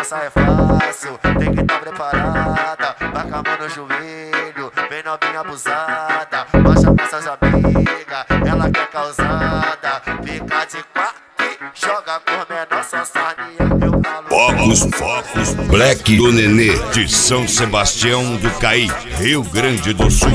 dança é fácil, tem que tá preparada. Vai com a mão no joelho, bem novinha abusada. Vai chamar essas amigas, ela quer causada. Fica de quatro e joga com menor, só sarninha. Focos, Black do Nenê, de São Sebastião do Caí, Rio Grande do Sul.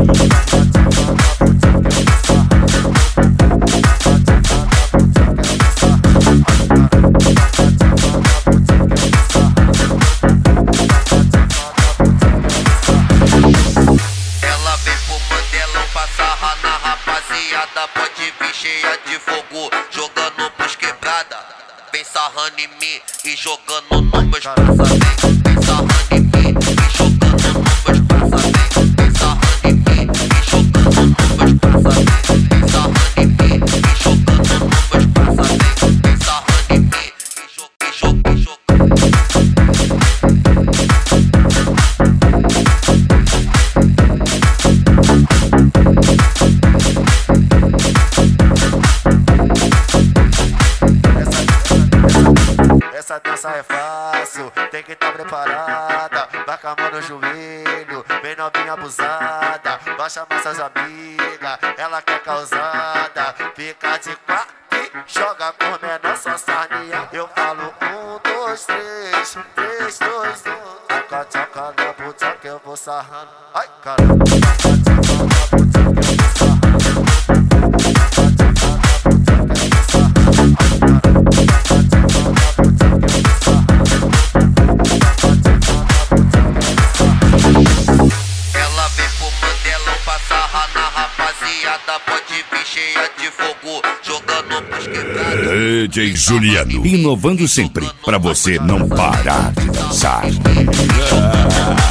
Ela vem pro mandelão, passarra na rapaziada. Pode vir cheia de fogo, jogando pros quebrada. Vem sarrando em mim e jogando nos meus praça. Vem sarrando em mim e jogando nos meus praça. Vem sarrando em mim e jogando nos meus praça. Vem sarrando em mim e jogando nos meus praça. Vem sarrando em mim e jogando. Essa dança é fácil, tem que tá preparada. Vai com a mão no joelho, bem novinha abusada. Vai chamar essas amigas, ela quer causada. Fica de quatro e joga com menor, só sarninha. Eu falo 1, 2, 3, 3, 2, 1. Tchaca, tchaca, na puta que eu vou sarrando. Ai, caramba. Pode vir cheia de fogo, jogando pros quebrados. DJ Juliano, inovando sempre, pra você não parar de dançar.